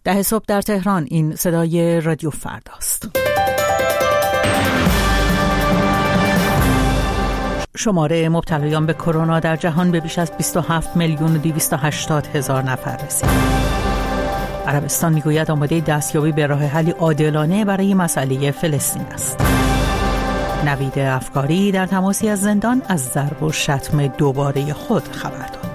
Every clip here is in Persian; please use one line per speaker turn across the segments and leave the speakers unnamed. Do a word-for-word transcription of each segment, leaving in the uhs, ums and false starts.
ده صبح در تهران. این صدای رادیو فرداست. شماره مبتلایان به کرونا در جهان به بیش از بیست و هفت میلیون و دویست و هشتاد هزار نفر رسید. عربستان میگوید آماده دستیابی به راه حلی عادلانه برای مسئله فلسطین است. نوید افکاری در تماسی از زندان از ضرب و شتم دوباره خود خبر داد.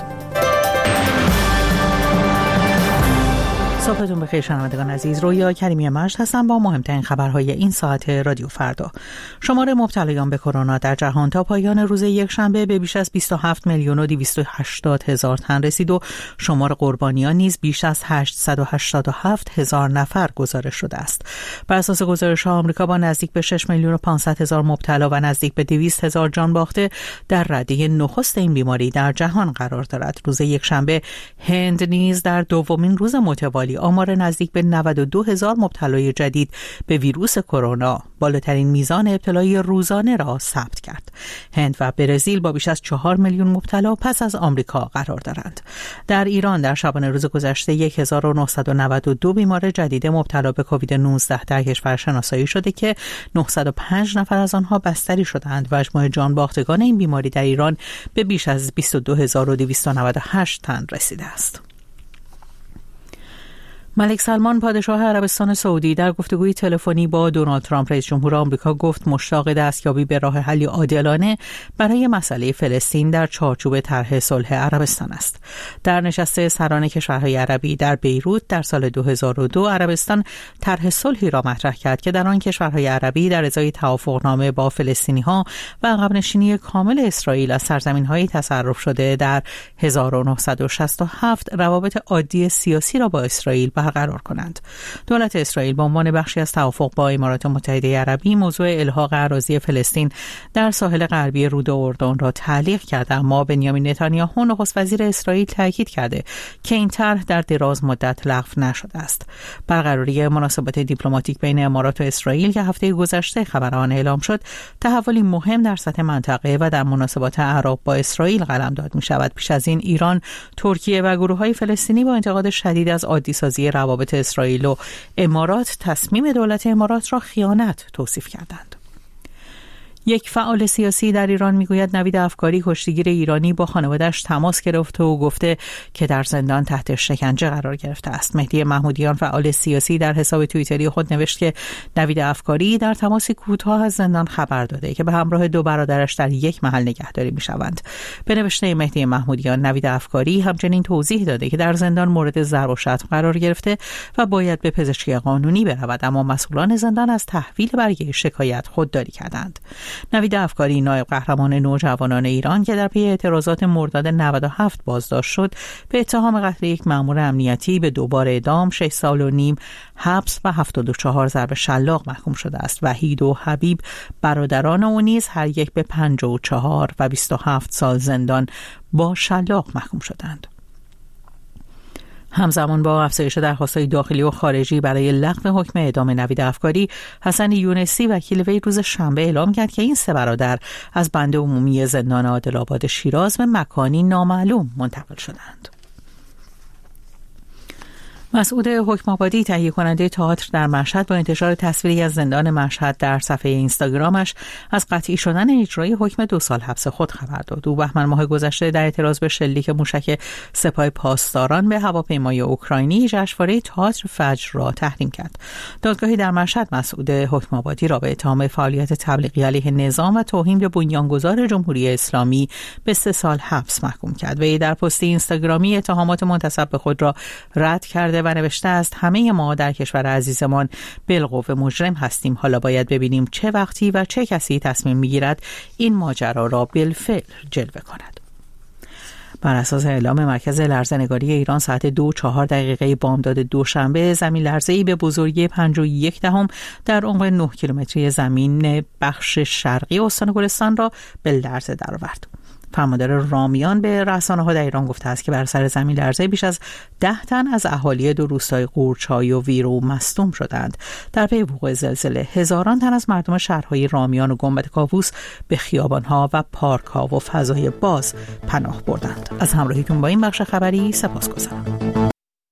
صبحتون بخیر شنوندگان عزیز. رویا کریمی مجد هستم با مهمترین خبرهای این ساعت رادیو فردا. شمار مبتلایان به کرونا در جهان تا پایان روز یکشنبه به بیش از بیست و هفت میلیون و دویست و هشتاد هزار تن رسید و شمار قربانیان نیز بیش از هشتصد و هشتاد و هفت هزار نفر گزارش شده است. بر اساس گزارش‌ها آمریکا با نزدیک به شش میلیون و پانصد هزار مبتلا و نزدیک به دویست هزار جان باخته در رده نخست این بیماری در جهان قرار دارد. روز یکشنبه هند نیز در دومین روز متوالی آمار نزدیک به نود و دو هزار مبتلای جدید به ویروس کرونا، بالاترین میزان ابتلای روزانه را ثبت کرد. هند و برزیل با بیش از چهار میلیون مبتلا پس از آمریکا قرار دارند. در ایران در شبانه روز گذشته هزار و نهصد و نود و دو بیمار جدید مبتلا به کووید نوزده در کشور شناسایی شده که نهصد و پنج نفر از آنها بستری شدند و مجموع جان باختگان این بیماری در ایران به بیش از بیست و دو هزار و دویست و نود و هشت تن رسیده است. ملک سلمان پادشاه عربستان سعودی در گفتگوی تلفنی با دونالد ترامپ رئیس جمهور آمریکا گفت مشتاق دستیابی به راه حلی عادلانه برای مسئله فلسطین در چارچوب طرح صلح عربستان است. در نشست سران کشورهای عربی در بیروت در سال دو هزار و دو عربستان طرح صلحی را مطرح کرد که در آن کشورهای عربی در ازای توافقنامه با فلسطینی‌ها و عقب‌نشینی کامل اسرائیل از سرزمین‌های تصرف شده در هزار و نهصد و شصت و هفت روابط عادی سیاسی را با اسرائیل برقرار کنند. دولت اسرائیل به عنوان بخشی از توافق با امارات متحده عربی موضوع الحاق اراضی فلسطین در ساحل غربی رود اردن را تعلیق کرده، اما بنیامین نتانیاهو نخست وزیر اسرائیل تاکید کرده که این طرح در دراز مدت لغو نشده است. برقراری مناسبات دیپلماتیک بین امارات و اسرائیل که هفته گذشته خبر آن اعلام شد، تحولی مهم در سطح منطقه و در مناسبات عرب با اسرائیل قلمداد می‌شود. پیش از این ایران، ترکیه و گروه‌های فلسطینی با انتقاد شدید از عادی سازی روابط اسرائیل و امارات تصمیم دولت امارات را خیانت توصیف کردند. یک فعال سیاسی در ایران میگوید نوید افکاری کشتیگیر ایرانی با خانواده‌اش تماس گرفته و گفته که در زندان تحت شکنجه قرار گرفته است. مهدی محمودیان فعال سیاسی در حساب توییتری خود نوشت که نوید افکاری در تماسی کوتاه از زندان خبر داده که به همراه دو برادرش در یک محل نگهداری میشوند. به نوشته مهدی محمودیان، نوید افکاری همچنین توضیح داده که در زندان مورد ضرب و شتم قرار گرفته و باید به پزشکی قانونی برود، اما مسئولان زندان از تحویل برگه شکایت خودداری کردند. نوید افکاری نایب قهرمان نوجوانان ایران که در پی اعتراضات مرداد نود و هفت بازداشت شد، به اتهام قتل یک مأمور امنیتی به دوبار اعدام، شش سال و نیم حبس و هفتاد و چهار ضرب شلاق محکوم شده است. وحید و حبیب برادران او نیز هر یک به پنجاه و چهار و بیست و هفت سال زندان با شلاق محکوم شدند. همزمان با افزایش درخواست‌های داخلی و خارجی برای لغو حکم اعدام نوید افکاری، حسن یونسی وکیل وی روز شنبه اعلام کرد که این سه برادر از بند عمومی زندان عادل‌آباد شیراز به مکانی نامعلوم منتقل شدند. مسعود حکم‌آبادی، تهیه کننده تئاتر در مشهد، با انتشار تصویری از زندان مشهد در صفحه اینستاگرامش از قطعی شدن اجرای حکم دو سال حبس خود خبر داد. او بهمن ماه گذشته در اعتراض به شلیک موشک سپاه پاسداران به هواپیمای اوکراینی جشنواره تئاتر فجر را تحریم کرد. دادگاهی در مشهد مسعود حکم‌آبادی را به اتهام فعالیت تبلیغی علیه نظام و توهین به بنیانگذار جمهوری اسلامی به سه سال حبس محکوم کرد. وی در پست اینستاگرامی اتهامات منتسب به خود را رد کرده و نوشته است: همه ما در کشور عزیزمان بالقوه مجرم هستیم. حالا باید ببینیم چه وقتی و چه کسی تصمیم میگیرد این ماجرا را بالفعل جلوه کند. بر اساس اعلام مرکز لرزه‌نگاری ایران ساعت دو و چهار دقیقه بامداد دوشنبه، زمین لرزه‌ای به بزرگی پنج و یک دهم در عمق نه کیلومتری زمین بخش شرقی استان گلستان را به لرزه درآورد. فرماندار رامیان به رسانه‌ها در ایران گفته است که بر سر زمین لرزه بیش از ده تن از اهالی دو روستای قورچای و ویرو مصدوم شدند. در پی وقوع زلزله هزاران تن از مردم شهرهای رامیان و گنبد کاووس به خیابان‌ها و پارک‌ها و فضای باز پناه بردند. از همراهیتون با این بخش خبری سپاسگزارم.